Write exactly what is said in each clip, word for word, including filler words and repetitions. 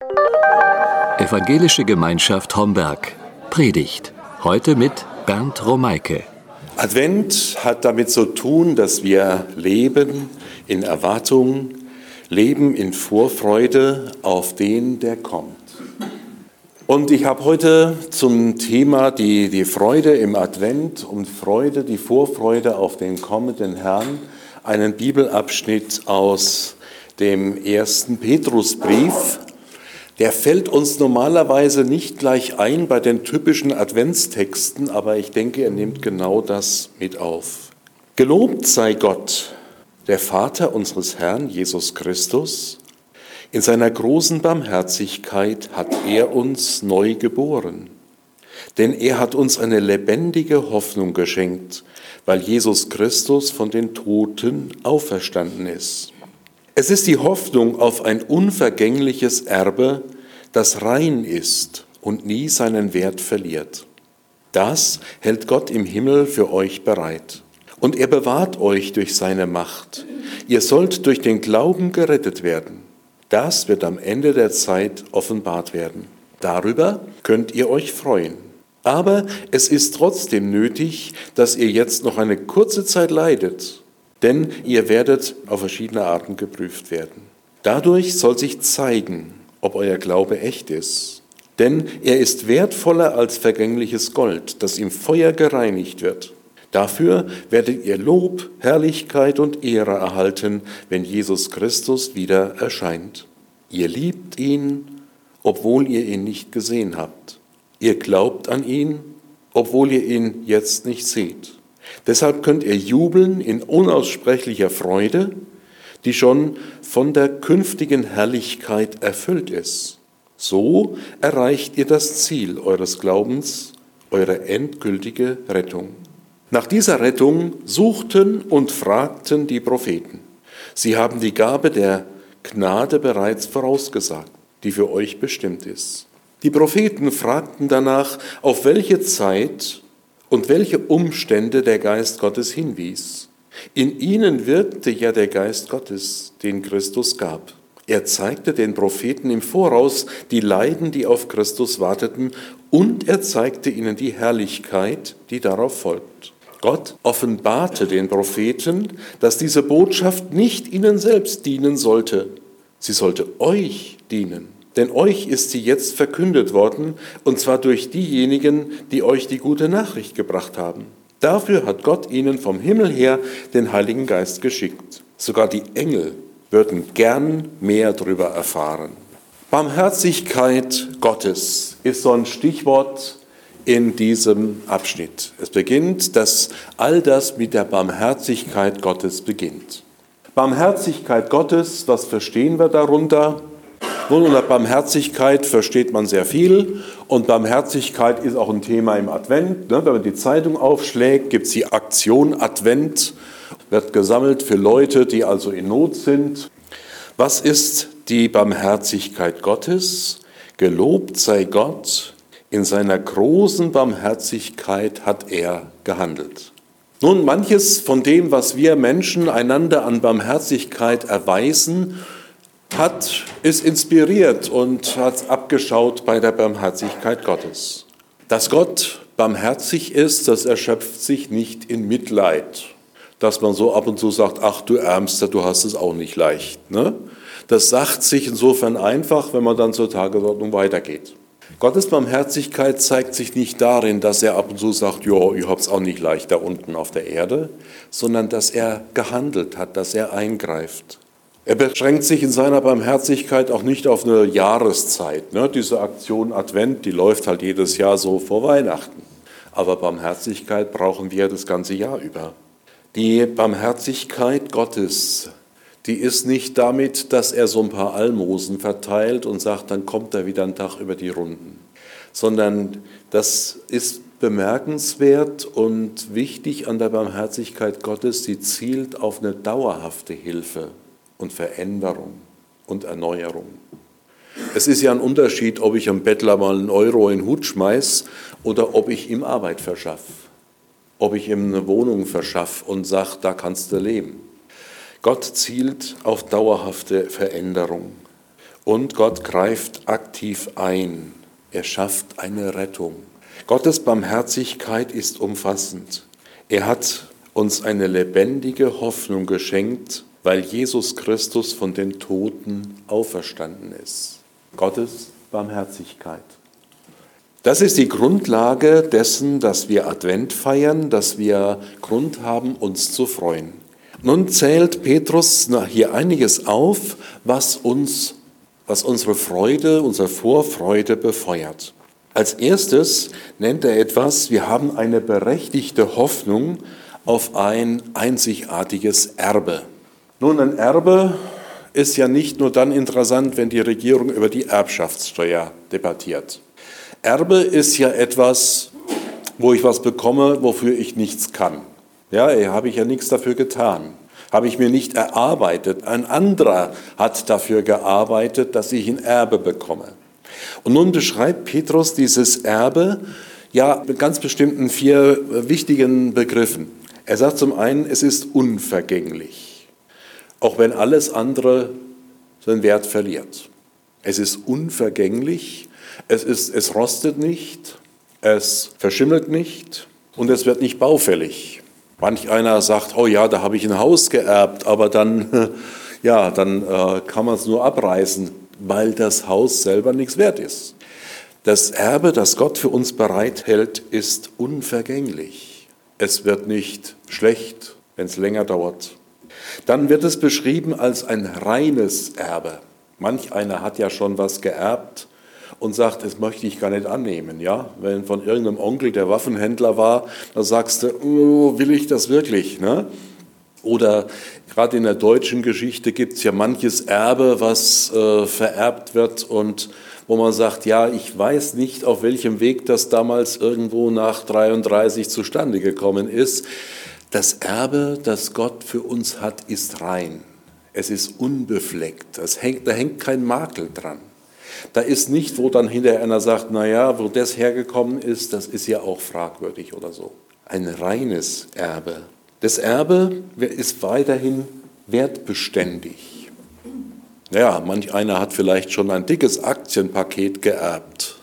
Evangelische Gemeinschaft Homberg. Predigt. Heute mit Bernd Romeike. Advent hat damit zu tun, dass wir leben in Erwartung, leben in Vorfreude auf den, der kommt. Und ich habe heute zum Thema die, die Freude im Advent und Freude, die Vorfreude auf den kommenden Herrn, einen Bibelabschnitt aus dem ersten Petrusbrief. Der fällt uns normalerweise nicht gleich ein bei den typischen Adventstexten, aber ich denke, er nimmt genau das mit auf. Gelobt sei Gott, der Vater unseres Herrn Jesus Christus. In seiner großen Barmherzigkeit hat er uns neu geboren. Denn er hat uns eine lebendige Hoffnung geschenkt, weil Jesus Christus von den Toten auferstanden ist. Es ist die Hoffnung auf ein unvergängliches Erbe, das rein ist und nie seinen Wert verliert. Das hält Gott im Himmel für euch bereit. Und er bewahrt euch durch seine Macht. Ihr sollt durch den Glauben gerettet werden. Das wird am Ende der Zeit offenbart werden. Darüber könnt ihr euch freuen. Aber es ist trotzdem nötig, dass ihr jetzt noch eine kurze Zeit leidet. Denn ihr werdet auf verschiedene Arten geprüft werden. Dadurch soll sich zeigen, ob euer Glaube echt ist. Denn er ist wertvoller als vergängliches Gold, das im Feuer gereinigt wird. Dafür werdet ihr Lob, Herrlichkeit und Ehre erhalten, wenn Jesus Christus wieder erscheint. Ihr liebt ihn, obwohl ihr ihn nicht gesehen habt. Ihr glaubt an ihn, obwohl ihr ihn jetzt nicht seht. Deshalb könnt ihr jubeln in unaussprechlicher Freude, die schon von der künftigen Herrlichkeit erfüllt ist. So erreicht ihr das Ziel eures Glaubens, eure endgültige Rettung. Nach dieser Rettung suchten und fragten die Propheten. Sie haben die Gabe der Gnade bereits vorausgesagt, die für euch bestimmt ist. Die Propheten fragten danach, auf welche Zeit und welche Umstände der Geist Gottes hinwies. In ihnen wirkte ja der Geist Gottes, den Christus gab. Er zeigte den Propheten im Voraus die Leiden, die auf Christus warteten, und er zeigte ihnen die Herrlichkeit, die darauf folgt. Gott offenbarte den Propheten, dass diese Botschaft nicht ihnen selbst dienen sollte. Sie sollte euch dienen. Denn euch ist sie jetzt verkündet worden, und zwar durch diejenigen, die euch die gute Nachricht gebracht haben. Dafür hat Gott ihnen vom Himmel her den Heiligen Geist geschickt. Sogar die Engel würden gern mehr darüber erfahren. Barmherzigkeit Gottes ist so ein Stichwort in diesem Abschnitt. Es beginnt, dass all das mit der Barmherzigkeit Gottes beginnt. Barmherzigkeit Gottes, was verstehen wir darunter? Nun, unter Barmherzigkeit versteht man sehr viel, und Barmherzigkeit ist auch ein Thema im Advent. Wenn man die Zeitung aufschlägt, gibt es die Aktion Advent, wird gesammelt für Leute, die also in Not sind. Was ist die Barmherzigkeit Gottes? Gelobt sei Gott, in seiner großen Barmherzigkeit hat er gehandelt. Nun, manches von dem, was wir Menschen einander an Barmherzigkeit erweisen, hat, ist inspiriert und hat abgeschaut bei der Barmherzigkeit Gottes. Dass Gott barmherzig ist, das erschöpft sich nicht in Mitleid. Dass man so ab und zu sagt, ach du Ärmster, du hast es auch nicht leicht. Ne? Das sagt sich insofern einfach, wenn man dann zur Tagesordnung weitergeht. Gottes Barmherzigkeit zeigt sich nicht darin, dass er ab und zu sagt, ja, ihr habt es auch nicht leicht da unten auf der Erde, sondern dass er gehandelt hat, dass er eingreift. Er beschränkt sich in seiner Barmherzigkeit auch nicht auf eine Jahreszeit. Ne? Diese Aktion Advent, die läuft halt jedes Jahr so vor Weihnachten. Aber Barmherzigkeit brauchen wir das ganze Jahr über. Die Barmherzigkeit Gottes, die ist nicht damit, dass er so ein paar Almosen verteilt und sagt, dann kommt er wieder einen Tag über die Runden. Sondern das ist bemerkenswert und wichtig an der Barmherzigkeit Gottes, sie zielt auf eine dauerhafte Hilfe und Veränderung und Erneuerung. Es ist ja ein Unterschied, ob ich einem Bettler mal einen Euro in den Hut schmeiß oder ob ich ihm Arbeit verschaffe, ob ich ihm eine Wohnung verschaffe und sage, da kannst du leben. Gott zielt auf dauerhafte Veränderung. Und Gott greift aktiv ein. Er schafft eine Rettung. Gottes Barmherzigkeit ist umfassend. Er hat uns eine lebendige Hoffnung geschenkt, weil Jesus Christus von den Toten auferstanden ist. Gottes Barmherzigkeit. Das ist die Grundlage dessen, dass wir Advent feiern, dass wir Grund haben, uns zu freuen. Nun zählt Petrus hier einiges auf, was uns, was unsere Freude, unsere Vorfreude befeuert. Als erstes nennt er etwas, wir haben eine berechtigte Hoffnung auf ein einzigartiges Erbe. Nun, ein Erbe ist ja nicht nur dann interessant, wenn die Regierung über die Erbschaftssteuer debattiert. Erbe ist ja etwas, wo ich was bekomme, wofür ich nichts kann. Ja, habe ich ja nichts dafür getan. Habe ich mir nicht erarbeitet. Ein anderer hat dafür gearbeitet, dass ich ein Erbe bekomme. Und nun beschreibt Petrus dieses Erbe ja mit ganz bestimmten vier wichtigen Begriffen. Er sagt zum einen, es ist unvergänglich, auch wenn alles andere seinen Wert verliert. Es ist unvergänglich, es, ist, es rostet nicht, es verschimmelt nicht und es wird nicht baufällig. Manch einer sagt, oh ja, da habe ich ein Haus geerbt, aber dann, ja, dann äh, kann man es nur abreißen, weil das Haus selber nichts wert ist. Das Erbe, das Gott für uns bereithält, ist unvergänglich. Es wird nicht schlecht, wenn es länger dauert. Dann wird es beschrieben als ein reines Erbe. Manch einer hat ja schon was geerbt und sagt, das möchte ich gar nicht annehmen. Ja? Wenn von irgendeinem Onkel, der Waffenhändler war, da sagst du, oh, will ich das wirklich? Ne? Oder gerade in der deutschen Geschichte gibt es ja manches Erbe, was äh, vererbt wird und wo man sagt, ja, ich weiß nicht, auf welchem Weg das damals irgendwo nach dreiunddreißig zustande gekommen ist. Das Erbe, das Gott für uns hat, ist rein. Es ist unbefleckt. Es hängt, da hängt kein Makel dran. Da ist nicht, wo dann hinterher einer sagt, naja, wo das hergekommen ist, das ist ja auch fragwürdig oder so. Ein reines Erbe. Das Erbe ist weiterhin wertbeständig. Ja, manch einer hat vielleicht schon ein dickes Aktienpaket geerbt.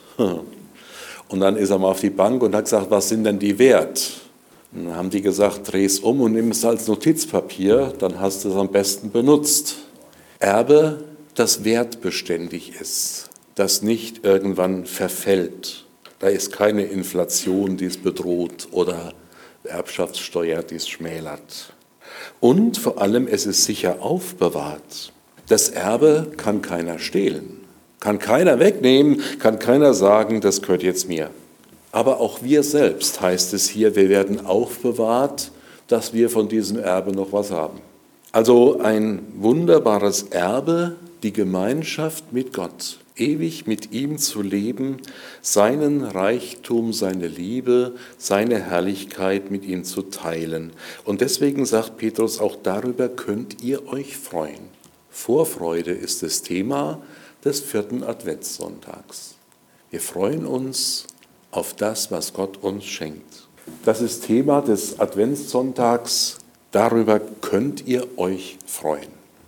Und dann ist er mal auf die Bank und hat gesagt, was sind denn die wert? Und dann haben die gesagt, dreh es um und nimm es als Notizpapier, dann hast du es am besten benutzt. Erbe, das wertbeständig ist, das nicht irgendwann verfällt. Da ist keine Inflation, die es bedroht oder Erbschaftssteuer, die es schmälert. Und vor allem, es ist sicher aufbewahrt. Das Erbe kann keiner stehlen, kann keiner wegnehmen, kann keiner sagen, das gehört jetzt mir. Aber auch wir selbst, heißt es hier, wir werden aufbewahrt, dass wir von diesem Erbe noch was haben. Also ein wunderbares Erbe, die Gemeinschaft mit Gott, ewig mit ihm zu leben, seinen Reichtum, seine Liebe, seine Herrlichkeit mit ihm zu teilen. Und deswegen sagt Petrus, auch darüber könnt ihr euch freuen. Vorfreude ist das Thema des vierten Adventssonntags. Wir freuen uns auf das, was Gott uns schenkt. Das ist Thema des Adventssonntags, darüber könnt ihr euch freuen.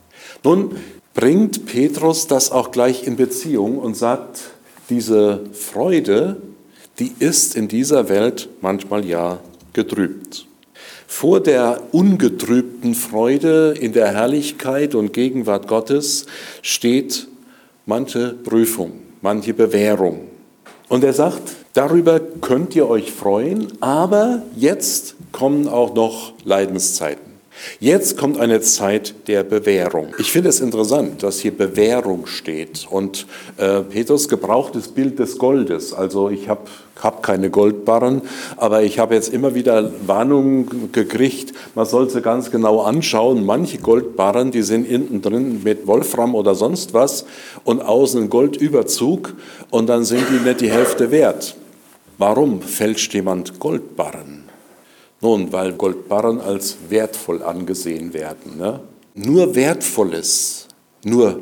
Nun bringt Petrus das auch gleich in Beziehung und sagt, diese Freude, die ist in dieser Welt manchmal ja getrübt. Vor der ungetrübten Freude in der Herrlichkeit und Gegenwart Gottes steht manche Prüfung, manche Bewährung. Und er sagt, darüber könnt ihr euch freuen, aber jetzt kommen auch noch Leidenszeiten. Jetzt kommt eine Zeit der Bewährung. Ich finde es interessant, dass hier Bewährung steht. Und äh, Petrus gebraucht das Bild des Goldes. Also ich habe hab keine Goldbarren, aber ich habe jetzt immer wieder Warnungen gekriegt, man soll sie ganz genau anschauen. Manche Goldbarren, die sind innen drin mit Wolfram oder sonst was und außen ein Goldüberzug und dann sind die nicht die Hälfte wert. Warum fälscht jemand Goldbarren? Nun, weil Goldbarren als wertvoll angesehen werden. Ne? Nur Wertvolles, nur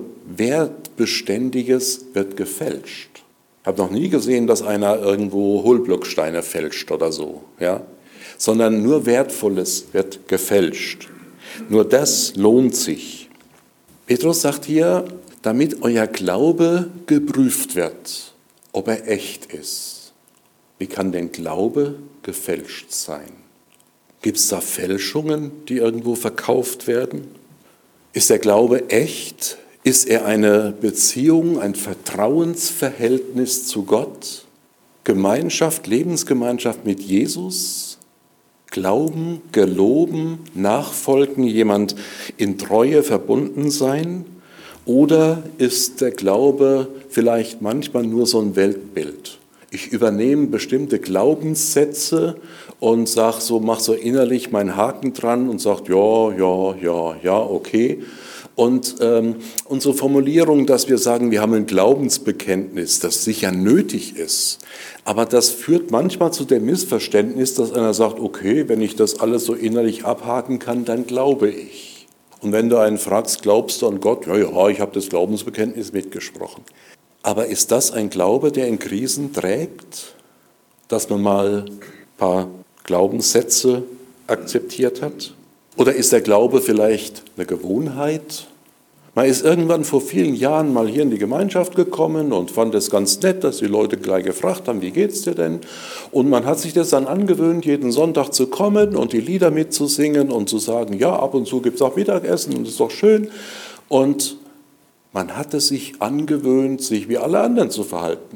Wertbeständiges wird gefälscht. Ich habe noch nie gesehen, dass einer irgendwo Hohlblocksteine fälscht oder so. Ja? Sondern nur Wertvolles wird gefälscht. Nur das lohnt sich. Petrus sagt hier, damit euer Glaube geprüft wird, ob er echt ist. Wie kann denn Glaube gefälscht sein? Gibt es da Fälschungen, die irgendwo verkauft werden? Ist der Glaube echt? Ist er eine Beziehung, ein Vertrauensverhältnis zu Gott? Gemeinschaft, Lebensgemeinschaft mit Jesus? Glauben, geloben, nachfolgen, jemand in Treue verbunden sein? Oder ist der Glaube vielleicht manchmal nur so ein Weltbild? Ich übernehme bestimmte Glaubenssätze und sag so, mach so innerlich meinen Haken dran und sage, ja, ja, ja, ja, okay. Und ähm, unsere Formulierung, dass wir sagen, wir haben ein Glaubensbekenntnis, das sicher nötig ist, aber das führt manchmal zu dem Missverständnis, dass einer sagt, okay, wenn ich das alles so innerlich abhaken kann, dann glaube ich. Und wenn du einen fragst, glaubst du an Gott? Ja, ja, ich habe das Glaubensbekenntnis mitgesprochen. Aber ist das ein Glaube, der in Krisen trägt, dass man mal ein paar Glaubenssätze akzeptiert hat? Oder ist der Glaube vielleicht eine Gewohnheit? Man ist irgendwann vor vielen Jahren mal hier in die Gemeinschaft gekommen und fand es ganz nett, dass die Leute gleich gefragt haben, wie geht's dir denn? Und man hat sich das dann angewöhnt, jeden Sonntag zu kommen und die Lieder mitzusingen und zu sagen, ja, ab und zu gibt es auch Mittagessen und das ist doch schön. Und man hatte sich angewöhnt, sich wie alle anderen zu verhalten.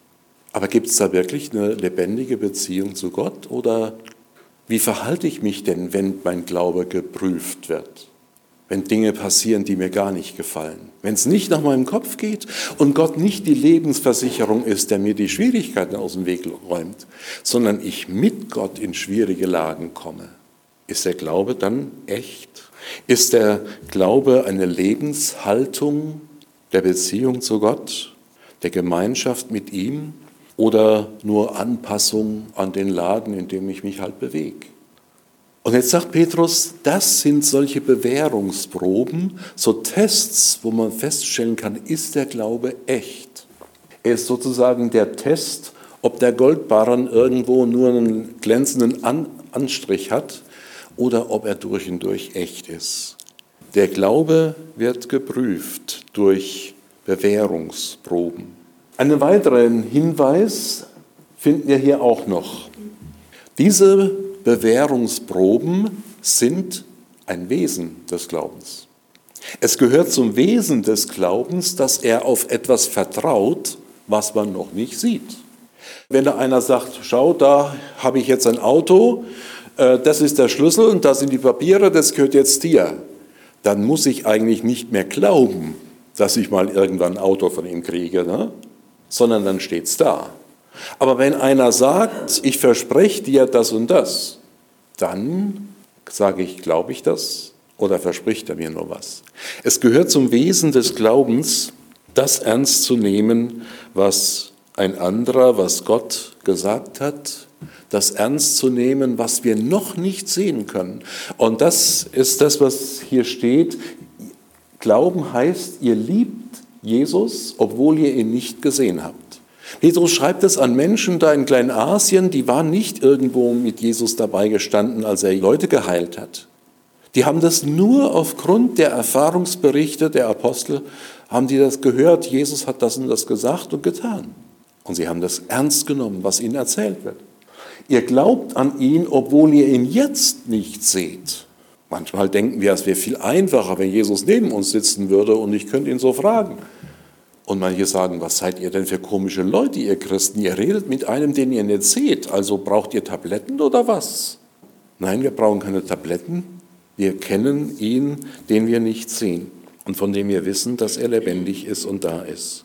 Aber gibt es da wirklich eine lebendige Beziehung zu Gott? Oder wie verhalte ich mich denn, wenn mein Glaube geprüft wird? Wenn Dinge passieren, die mir gar nicht gefallen? Wenn es nicht nach meinem Kopf geht und Gott nicht die Lebensversicherung ist, der mir die Schwierigkeiten aus dem Weg räumt, sondern ich mit Gott in schwierige Lagen komme, ist der Glaube dann echt? Ist der Glaube eine Lebenshaltung der Beziehung zu Gott, der Gemeinschaft mit ihm oder nur Anpassung an den Laden, in dem ich mich halt bewege? Und jetzt sagt Petrus, das sind solche Bewährungsproben, so Tests, wo man feststellen kann, ist der Glaube echt? Er ist sozusagen der Test, ob der Goldbarren irgendwo nur einen glänzenden An- Anstrich hat oder ob er durch und durch echt ist. Der Glaube wird geprüft durch Bewährungsproben. Einen weiteren Hinweis finden wir hier auch noch. Diese Bewährungsproben sind ein Wesen des Glaubens. Es gehört zum Wesen des Glaubens, dass er auf etwas vertraut, was man noch nicht sieht. Wenn da einer sagt, schau, da habe ich jetzt ein Auto, das ist der Schlüssel und da sind die Papiere, das gehört jetzt dir, dann muss ich eigentlich nicht mehr glauben, dass ich mal irgendwann ein Auto von ihm kriege, ne? Sondern dann steht es da. Aber wenn einer sagt, ich verspreche dir das und das, dann sage ich, glaube ich das oder verspricht er mir nur was? Es gehört zum Wesen des Glaubens, das ernst zu nehmen, was ein anderer, was Gott gesagt hat, das ernst zu nehmen, was wir noch nicht sehen können. Und das ist das, was hier steht. Glauben heißt, ihr liebt Jesus, obwohl ihr ihn nicht gesehen habt. Petrus schreibt es an Menschen da in Kleinasien, die waren nicht irgendwo mit Jesus dabei gestanden, als er Leute geheilt hat. Die haben das nur aufgrund der Erfahrungsberichte der Apostel, haben die das gehört, Jesus hat das und das gesagt und getan. Und sie haben das ernst genommen, was ihnen erzählt wird. Ihr glaubt an ihn, obwohl ihr ihn jetzt nicht seht. Manchmal denken wir, es wäre viel einfacher, wenn Jesus neben uns sitzen würde und ich könnte ihn so fragen. Und manche sagen, was seid ihr denn für komische Leute, ihr Christen? Ihr redet mit einem, den ihr nicht seht. Also braucht ihr Tabletten oder was? Nein, wir brauchen keine Tabletten. Wir kennen ihn, den wir nicht sehen und von dem wir wissen, dass er lebendig ist und da ist.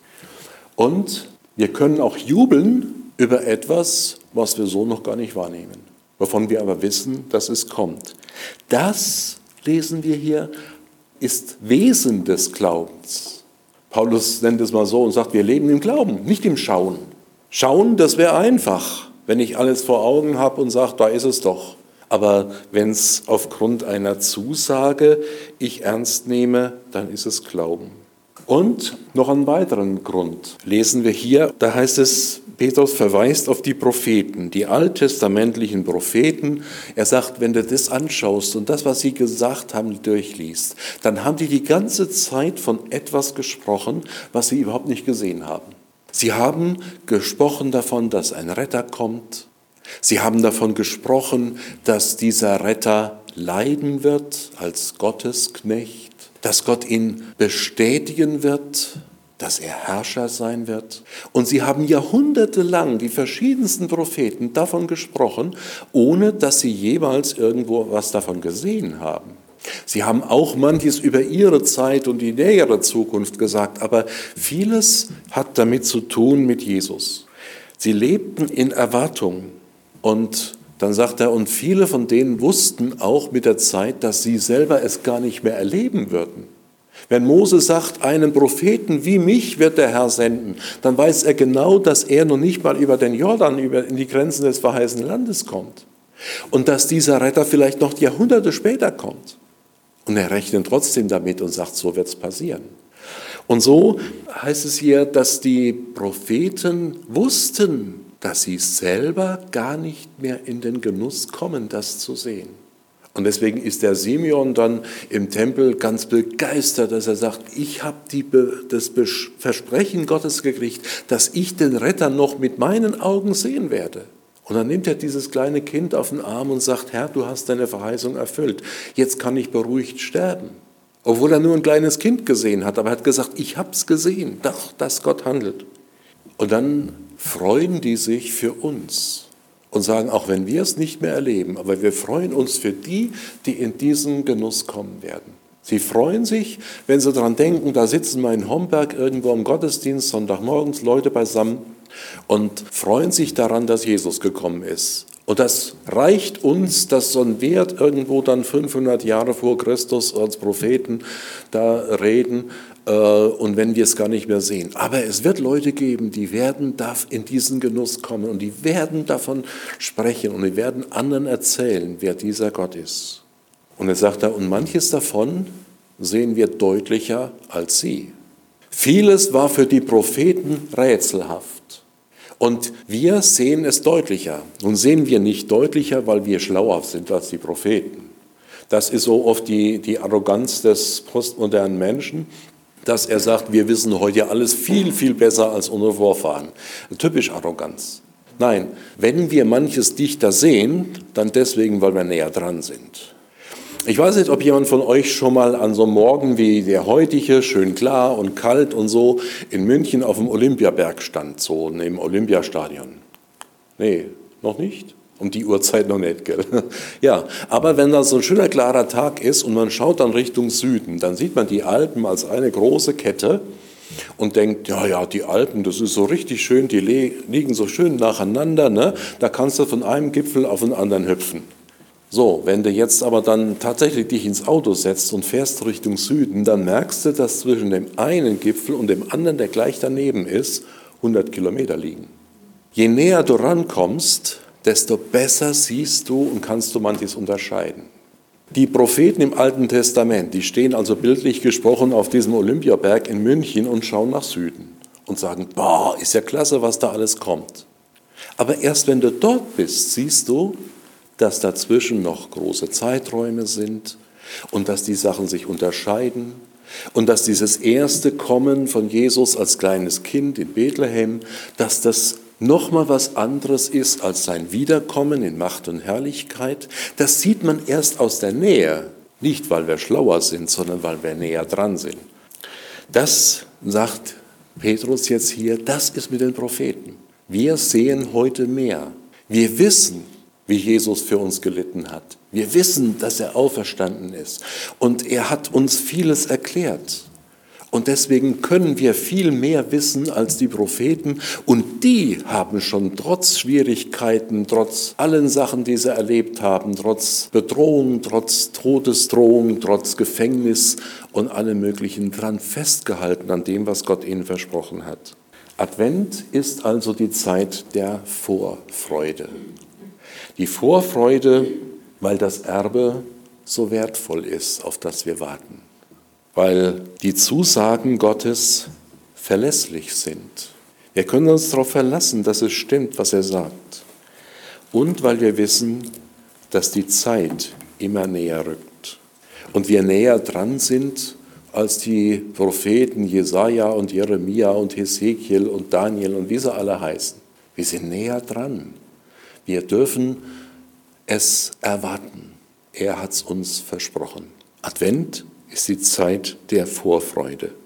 Und wir können auch jubeln über etwas, was wir so noch gar nicht wahrnehmen, wovon wir aber wissen, dass es kommt. Das, lesen wir hier, ist Wesen des Glaubens. Paulus nennt es mal so und sagt, wir leben im Glauben, nicht im Schauen. Schauen, das wäre einfach, wenn ich alles vor Augen habe und sage, da ist es doch. Aber wenn es aufgrund einer Zusage ich ernst nehme, dann ist es Glauben. Und noch einen weiteren Grund lesen wir hier, da heißt es, Petrus verweist auf die Propheten, die alttestamentlichen Propheten. Er sagt, wenn du das anschaust und das, was sie gesagt haben, durchliest, dann haben die die ganze Zeit von etwas gesprochen, was sie überhaupt nicht gesehen haben. Sie haben gesprochen davon, dass ein Retter kommt. Sie haben davon gesprochen, dass dieser Retter leiden wird als Gottesknecht, dass Gott ihn bestätigen wird, dass er Herrscher sein wird. Und sie haben jahrhundertelang, die verschiedensten Propheten, davon gesprochen, ohne dass sie jeweils irgendwo was davon gesehen haben. Sie haben auch manches über ihre Zeit und die nähere Zukunft gesagt, aber vieles hat damit zu tun mit Jesus. Sie lebten in Erwartung. Und dann sagt er, und viele von denen wussten auch mit der Zeit, dass sie selber es gar nicht mehr erleben würden. Wenn Mose sagt, einen Propheten wie mich wird der Herr senden, dann weiß er genau, dass er noch nicht mal über den Jordan, über in die Grenzen des verheißenen Landes kommt. Und dass dieser Retter vielleicht noch Jahrhunderte später kommt. Und er rechnet trotzdem damit und sagt, so wird es passieren. Und so heißt es hier, dass die Propheten wussten, dass sie selber gar nicht mehr in den Genuss kommen, das zu sehen. Und deswegen ist der Simeon dann im Tempel ganz begeistert, dass er sagt, ich habe das Versprechen Gottes gekriegt, dass ich den Retter noch mit meinen Augen sehen werde. Und dann nimmt er dieses kleine Kind auf den Arm und sagt, Herr, du hast deine Verheißung erfüllt, jetzt kann ich beruhigt sterben. Obwohl er nur ein kleines Kind gesehen hat, aber er hat gesagt, ich habe es gesehen, doch, dass Gott handelt. Und dann freuen die sich für uns und sagen, auch wenn wir es nicht mehr erleben, aber wir freuen uns für die, die in diesen Genuss kommen werden. Sie freuen sich, wenn sie daran denken, da sitzen wir in Homberg irgendwo im Gottesdienst, Sonntagmorgens, Leute beisammen und freuen sich daran, dass Jesus gekommen ist. Und das reicht uns, dass so ein Wert irgendwo dann fünfhundert Jahre vor Christus als Propheten da reden, und wenn wir es gar nicht mehr sehen. Aber es wird Leute geben, die werden in diesen Genuss kommen und die werden davon sprechen und die werden anderen erzählen, wer dieser Gott ist. Und er sagt da, und manches davon sehen wir deutlicher als sie. Vieles war für die Propheten rätselhaft und wir sehen es deutlicher. Nun sehen wir nicht deutlicher, weil wir schlauer sind als die Propheten. Das ist so oft die, die Arroganz des postmodernen Menschen, dass er sagt, wir wissen heute ja alles viel, viel besser als unsere Vorfahren. Typisch Arroganz. Nein, wenn wir manches dichter sehen, dann deswegen, weil wir näher dran sind. Ich weiß nicht, ob jemand von euch schon mal an so einem Morgen wie der heutige, schön klar und kalt und so, in München auf dem Olympiaberg stand, so im Olympiastadion. Nee, noch nicht? Um die Uhrzeit noch nicht, gell? Ja, aber wenn da so ein schöner, klarer Tag ist und man schaut dann Richtung Süden, dann sieht man die Alpen als eine große Kette und denkt, ja, ja, die Alpen, das ist so richtig schön, die liegen so schön nacheinander, ne? Da kannst du von einem Gipfel auf den anderen hüpfen. So, wenn du jetzt aber dann tatsächlich dich ins Auto setzt und fährst Richtung Süden, dann merkst du, dass zwischen dem einen Gipfel und dem anderen, der gleich daneben ist, hundert Kilometer liegen. Je näher du rankommst, desto besser siehst du und kannst du manches unterscheiden. Die Propheten im Alten Testament, die stehen also bildlich gesprochen auf diesem Olympiaberg in München und schauen nach Süden und sagen, boah, ist ja klasse, was da alles kommt. Aber erst wenn du dort bist, siehst du, dass dazwischen noch große Zeiträume sind und dass die Sachen sich unterscheiden und dass dieses erste Kommen von Jesus als kleines Kind in Bethlehem, dass das nochmal was anderes ist als sein Wiederkommen in Macht und Herrlichkeit. Das sieht man erst aus der Nähe, nicht weil wir schlauer sind, sondern weil wir näher dran sind. Das sagt Petrus jetzt hier, das ist mit den Propheten. Wir sehen heute mehr. Wir wissen, wie Jesus für uns gelitten hat. Wir wissen, dass er auferstanden ist. Und er hat uns vieles erklärt. Und deswegen können wir viel mehr wissen als die Propheten. Und die haben schon trotz Schwierigkeiten, trotz allen Sachen, die sie erlebt haben, trotz Bedrohung, trotz Todesdrohung, trotz Gefängnis und allem Möglichen dran festgehalten an dem, was Gott ihnen versprochen hat. Advent ist also die Zeit der Vorfreude. Die Vorfreude, weil das Erbe so wertvoll ist, auf das wir warten. Weil die Zusagen Gottes verlässlich sind. Wir können uns darauf verlassen, dass es stimmt, was er sagt. Und weil wir wissen, dass die Zeit immer näher rückt und wir näher dran sind als die Propheten Jesaja und Jeremia und Hesekiel und Daniel und wie sie alle heißen. Wir sind näher dran. Wir dürfen es erwarten. Er hat es uns versprochen. Advent ist die Zeit der Vorfreude.